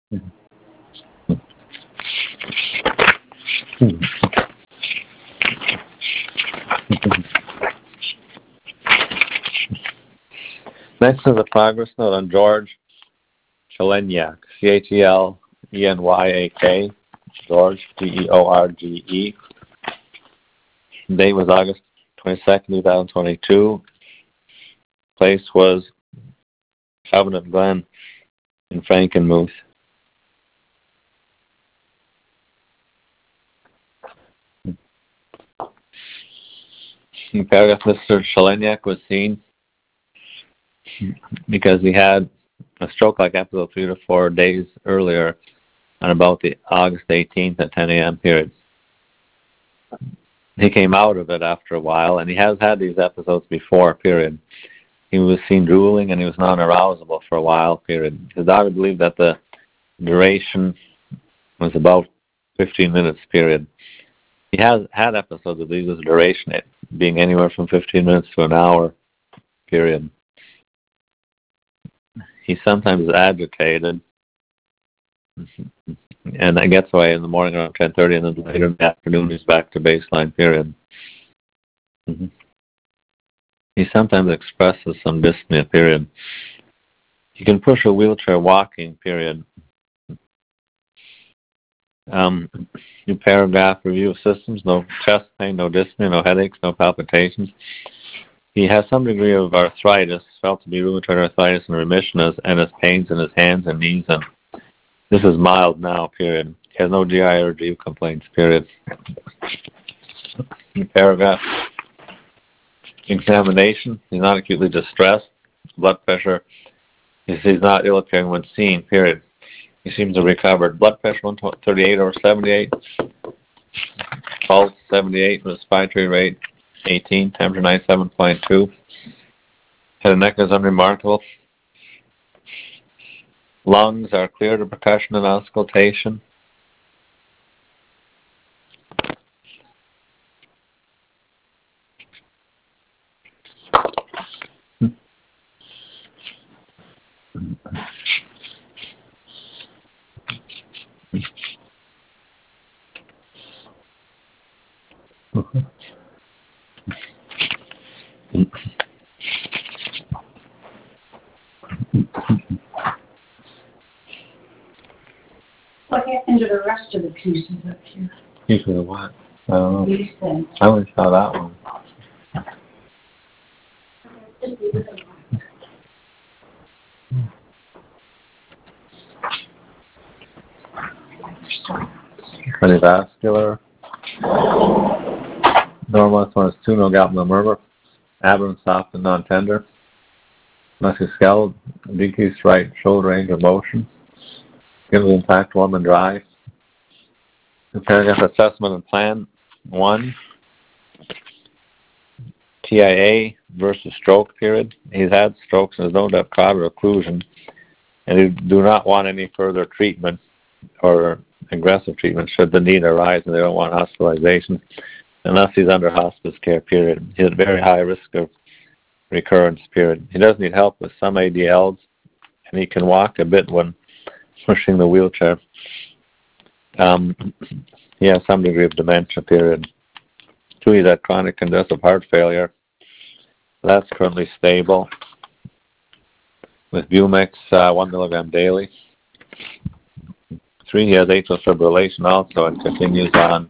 Next is a progress note on George Chelenyak, Chelyenyak, George, George. Date was August 22nd, 2022. Place was Covenant Glen in Frankenmuth. In paragraph, Mr. Chelenyak was seen because he had a stroke-like episode 3 to 4 days earlier on about the August 18th at 10 a.m. period. He came out of it after a while, and he has had these episodes before, period. He was seen drooling, and he was non-arousable for a while, period. His doctor believed that the duration was about 15 minutes, period. He has had episodes of these with duration being anywhere from 15 minutes to an hour, period. He's sometimes agitated, and that gets away in the morning around 10:30, and then later in the afternoon he's back to baseline, period. He sometimes expresses some dyspnea, period. He can push a wheelchair walking, period. New paragraph, review of systems, no chest pain, no dyspnea, no headaches, no palpitations. He has some degree of arthritis, felt to be rheumatoid arthritis in remission, and has pains in his hands and knees, and this is mild now, period. He has no GI or GU complaints, period. New paragraph, examination, he's not acutely distressed, blood pressure, he's not ill appearing when seen, period. He seems to have recovered. Blood pressure 138/78, pulse 78, respiratory rate 18, temperature 97.2. Head and neck is unremarkable. Lungs are clear to percussion and auscultation. What happened to the rest of the pieces up here? Pieces of what? I don't know. These things. I only saw that one. Cardiovascular. Normal, this one is 2, no gap, no murmur. Abdomen soft and non-tender. Musculoskeletal, decreased right shoulder range of motion. Skin was intact, warm and dry. The paragraph assessment and plan 1. TIA versus stroke, period. He's had strokes and has known to have cardiac occlusion, and he do not want any further treatment or aggressive treatment should the need arise, and they don't want hospitalization unless he's under hospice care, period. He's at very high risk of recurrence, period. He does need help with some ADLs, and he can walk a bit when pushing the wheelchair. He has some degree of dementia, period. 2, he's had chronic congestive heart failure. That's currently stable with Bumex 1 milligram daily. 3, he has atrial fibrillation also and continues on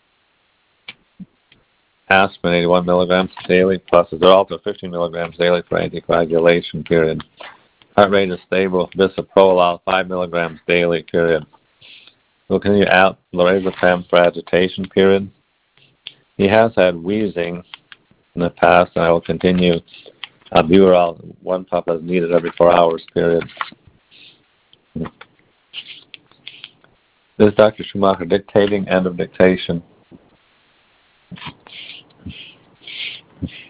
aspirin 81 milligrams daily plus Xarelto 15 milligrams daily for anticoagulation, period. Heart rate is stable with bisoprolol 5 milligrams daily, period. We'll continue out lorazepam for agitation, period. He has had wheezing in the past, and I will continue albuterol 1 puff as needed every 4 hours, period. This is Dr. Schumacher dictating, end of dictation.